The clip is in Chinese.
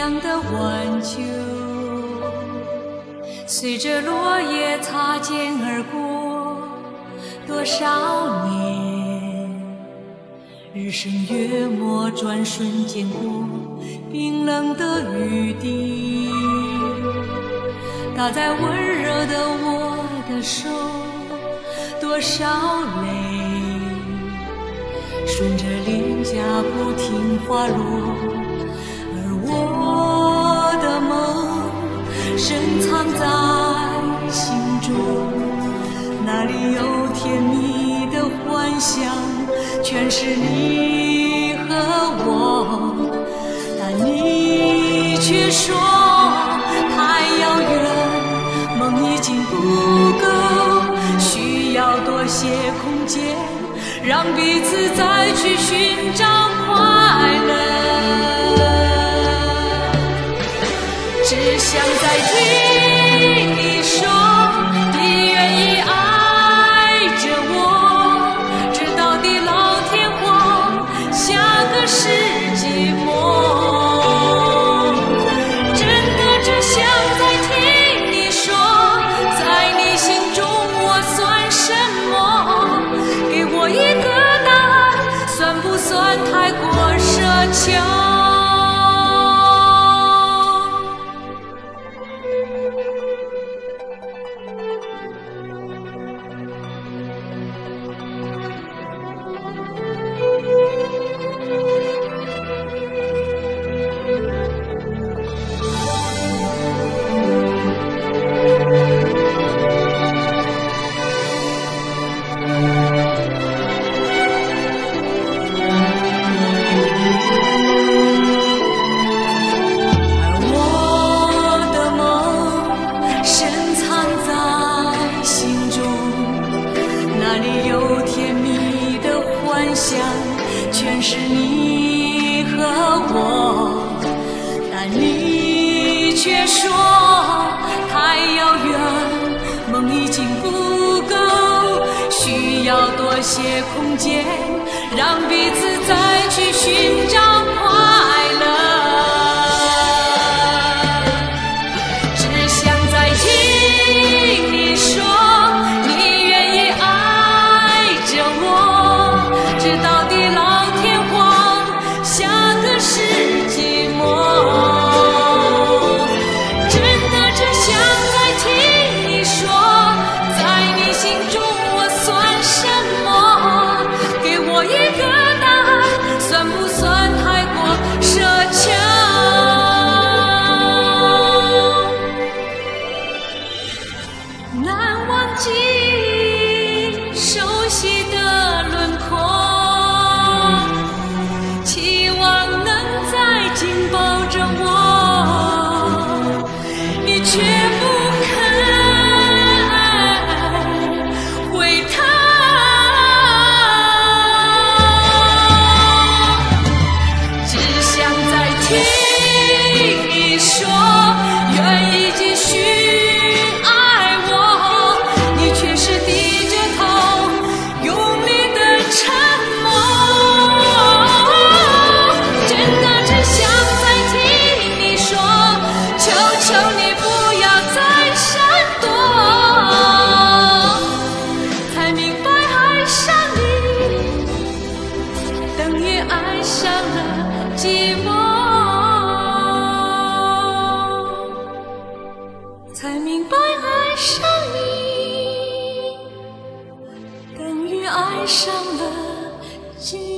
样的晚秋，随着落叶擦肩而过，多少年，日升月没，转瞬间过，冰冷的雨滴打在温热的我的手，多少泪顺着脸颊不停滑落，而我的梦深藏在心中，那里有甜蜜的幻想，全是你和我，但你却说太遥远，梦已经不够，需要多些空间，让彼此再去寻找快乐。只想再听你说，你愿意爱着我，直到地老天荒，下个世纪末。真的只想再听你说，在你心中我算什么？给我一个答案，算不算太过奢求？全是你和我，但你却说太遥远，梦已经不够，需要多些空间，让彼此再去寻找快乐。只想再听你说，你愿意爱着我，直到地老天荒，下个世纪末。真的只想再听你说，在你心中我算什么？给我一个答案，算不算太过奢求？难忘记熟悉的轮廓，期望能再紧抱着我，你却不肯回头。只想再听你说，愿意继续爱我，你却是低着头，用力的沉默。真的只想再听你说，求求你不要再闪躲，才明白爱上你等于爱上了寂寞，才明白爱上你等于爱上了寂寞。